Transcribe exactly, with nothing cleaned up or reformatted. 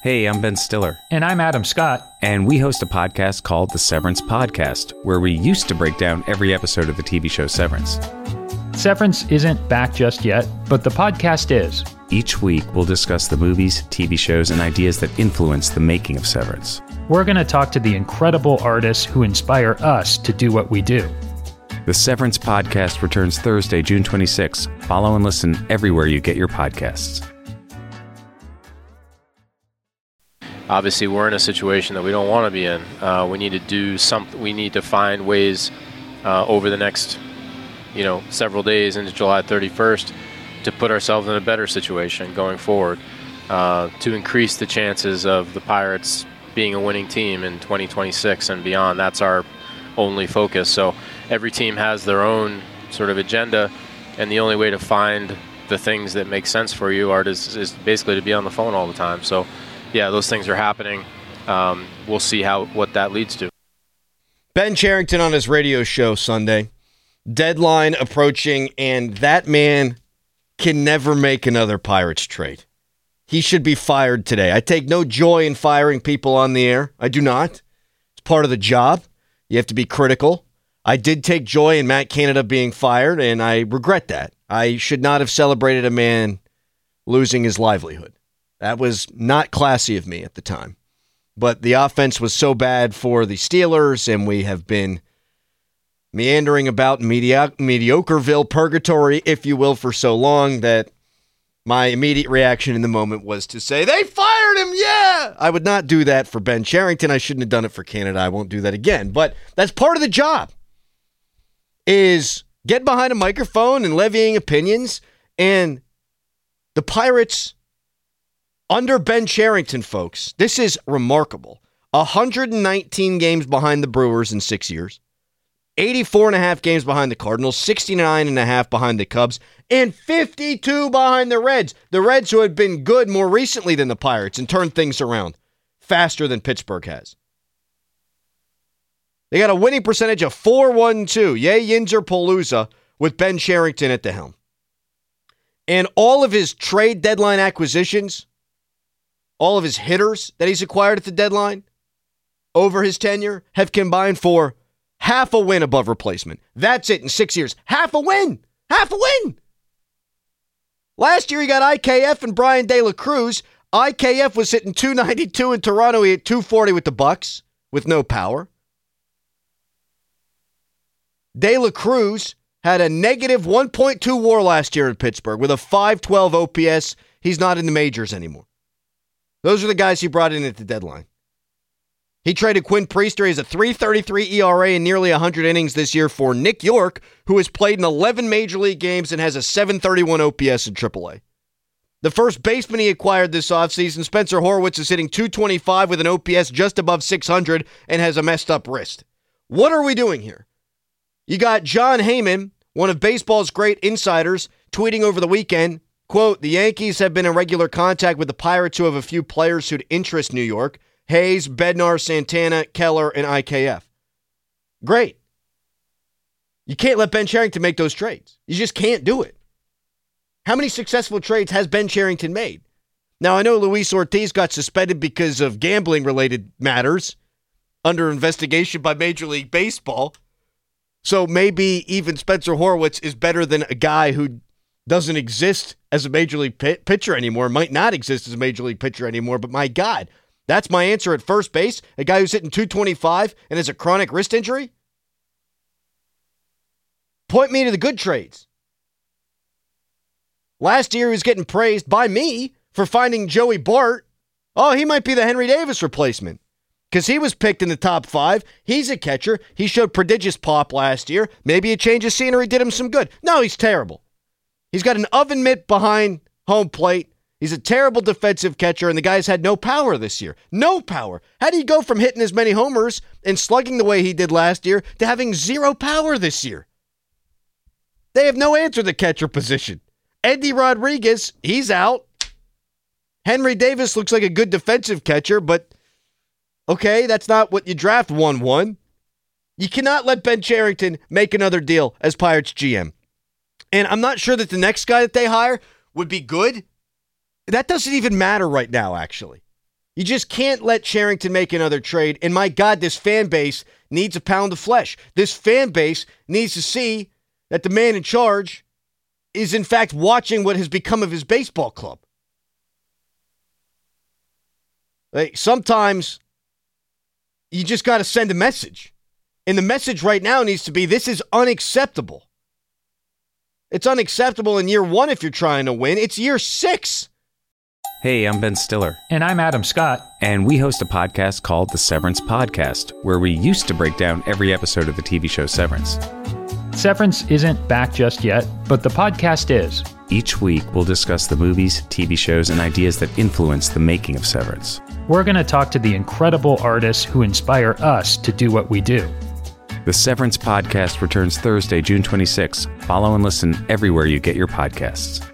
Hey, I'm Ben Stiller. And I'm Adam Scott. And we host a podcast called The Severance Podcast, where we used to break down every episode of the T V show Severance. Severance isn't back just yet, but the podcast is. Each week, we'll discuss the movies, T V shows, and ideas that influence the making of Severance. We're going to talk to the incredible artists who inspire us to do what we do. The Severance Podcast returns Thursday, June twenty-sixth. Follow and listen everywhere you get your podcasts. Obviously, we're in a situation that we don't want to be in. Uh, we need to do something. We need to find ways uh, over the next, you know, several days into July thirty-first to put ourselves in a better situation going forward, uh, to increase the chances of the Pirates being a winning team in twenty twenty-six and beyond. That's our only focus. So every team has their own sort of agenda, and the only way to find the things that make sense for you are to, is basically to be on the phone all the time. So. Yeah, those things are happening. Um, we'll see how what that leads to. Ben Cherington on his radio show Sunday. Deadline approaching, and that man can never make another Pirates trade. He should be fired today. I take no joy in firing people on the air. I do not. It's part of the job. You have to be critical. I did take joy in Matt Canada being fired, and I regret that. I should not have celebrated a man losing his livelihood. That was not classy of me at the time. But the offense was so bad for the Steelers, and we have been meandering about medio- Mediocreville purgatory, if you will, for so long that my immediate reaction in the moment was to say, they fired him, yeah! I would not do that for Ben Cherington. I shouldn't have done it for Canada. I won't do that again. But that's part of the job, is get behind a microphone and levying opinions. And the Pirates... under Ben Cherington, folks, this is remarkable. one hundred nineteen games behind the Brewers in six years, eighty-four and a half games behind the Cardinals, sixty-nine and a half behind the Cubs, and fifty-two behind the Reds. The Reds, who had been good more recently than the Pirates and turned things around faster than Pittsburgh has. They got a winning percentage of four one two. Yay, Yinzer Palooza, with Ben Cherington at the helm. And all of his trade deadline acquisitions, all of his hitters that he's acquired at the deadline over his tenure have combined for half a win above replacement. That's it in six years. Half a win. Half a win. Last year he got I K F and Brian De La Cruz. I K F was hitting two ninety-two in Toronto. He hit two forty with the Bucks with no power. De La Cruz had a negative one point two WAR last year in Pittsburgh with a five twelve O P S. He's not in the majors anymore. Those are the guys he brought in at the deadline. He traded Quinn Priester. He has a three thirty-three E R A and nearly one hundred innings this year for Nick York, who has played in eleven Major League games and has a seven thirty-one O P S in triple A. The first baseman he acquired this offseason, Spencer Horwitz, is hitting two twenty-five with an O P S just above six hundred and has a messed up wrist. What are we doing here? You got John Heyman, one of baseball's great insiders, tweeting over the weekend, quote, the Yankees have been in regular contact with the Pirates, who have a few players who'd interest New York. Hayes, Bednar, Santana, Keller, and I K F. Great. You can't let Ben Cherington make those trades. You just can't do it. How many successful trades has Ben Cherington made? Now, I know Luis Ortiz got suspended because of gambling-related matters under investigation by Major League Baseball. So maybe even Spencer Horwitz is better than a guy who doesn't exist as a Major League p- pitcher anymore, might not exist as a Major League pitcher anymore, but my God, that's my answer at first base, a guy who's hitting two twenty-five and has a chronic wrist injury? Point me to the good trades. Last year he was getting praised by me for finding Joey Bart. Oh, he might be the Henry Davis replacement because he was picked in the top five. He's a catcher. He showed prodigious pop last year. Maybe a change of scenery did him some good. No, he's terrible. He's got an oven mitt behind home plate. He's a terrible defensive catcher, and the guy's had no power this year. No power. How do you go from hitting as many homers and slugging the way he did last year to having zero power this year? They have no answer to the catcher position. Eddie Rodriguez, he's out. Henry Davis looks like a good defensive catcher, but okay, that's not what you draft one one. You cannot let Ben Cherington make another deal as Pirates G M. And I'm not sure that the next guy that they hire would be good. That doesn't even matter right now, actually. You just can't let Cherington make another trade. And my God, this fan base needs a pound of flesh. This fan base needs to see that the man in charge is, in fact, watching what has become of his baseball club. Like, sometimes you just got to send a message. And the message right now needs to be, this is unacceptable. It's unacceptable in year one if you're trying to win. It's year six. Hey, I'm Ben Stiller. And I'm Adam Scott. And we host a podcast called The Severance Podcast, where we used to break down every episode of the T V show Severance. Severance isn't back just yet, but the podcast is. Each week, we'll discuss the movies, T V shows, and ideas that influence the making of Severance. We're going to talk to the incredible artists who inspire us to do what we do. The Severance Podcast returns Thursday, June twenty-sixth. Follow and listen everywhere you get your podcasts.